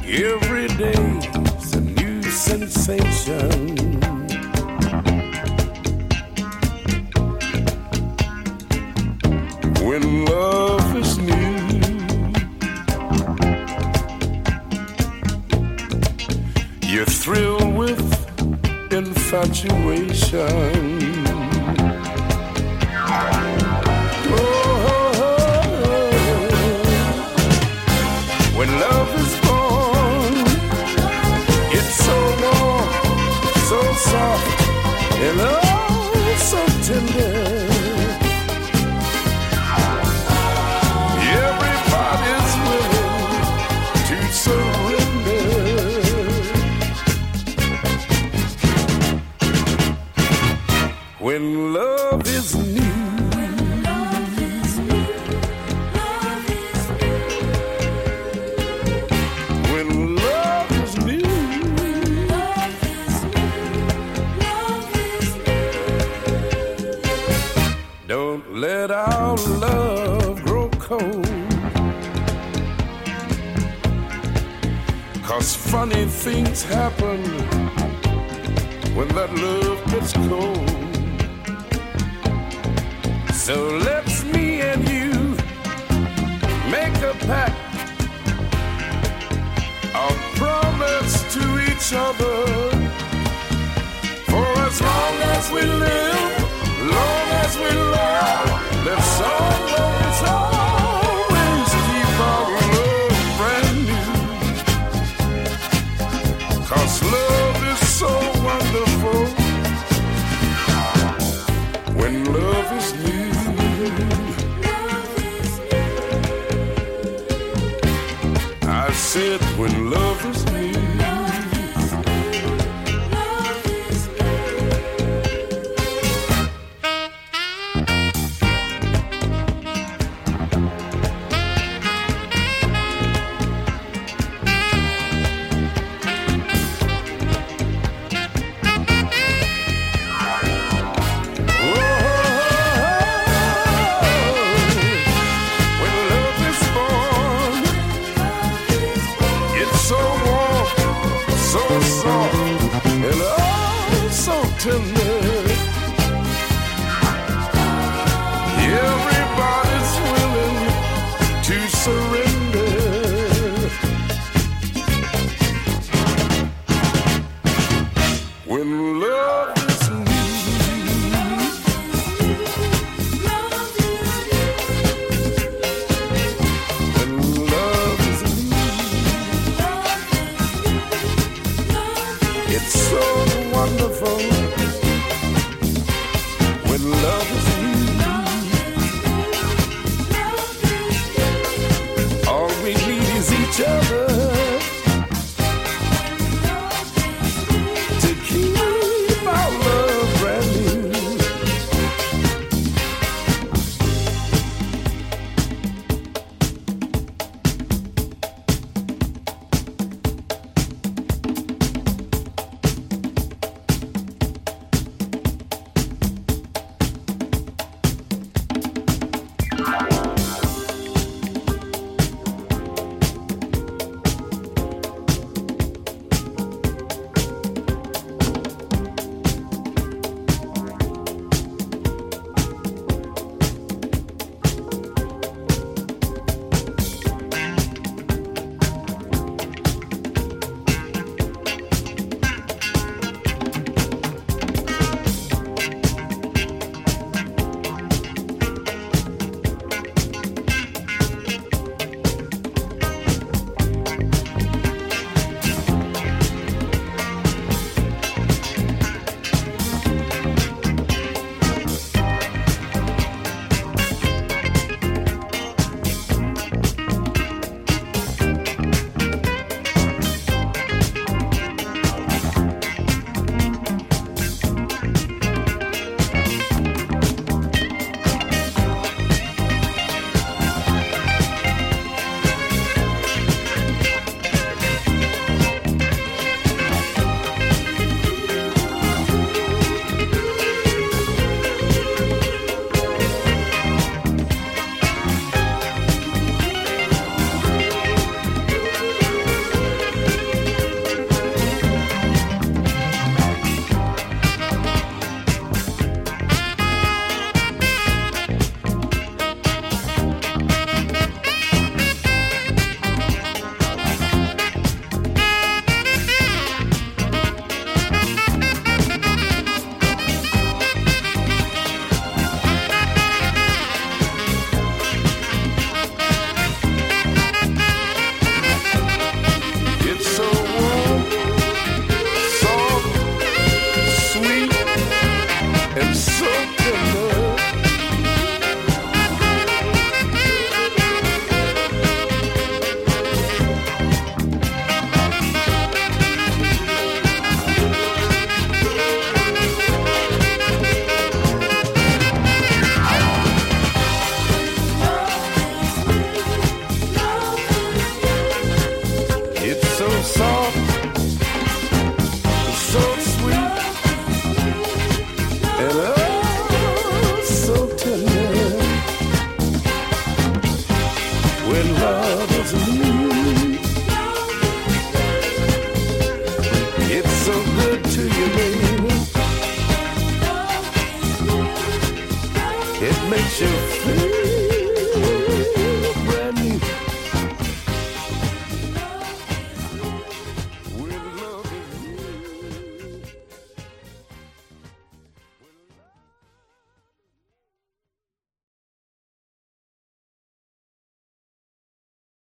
Every day's a new sensation. When love is new, you're thrilled with infatuation. When love is born, it's so warm, so soft, and oh, so tender. Everybody's willing to surrender. When love is new. Let our love grow cold, 'cause funny things happen when that love gets cold. So let's me and you make a pact, a promise to each other. For as long as we live, long as we love, let's always, always keep our love brand new. 'Cause love is so wonderful when love is new. I said when love is new. Everybody's willing to surrender. When love is new. When love is new. It's so wonderful.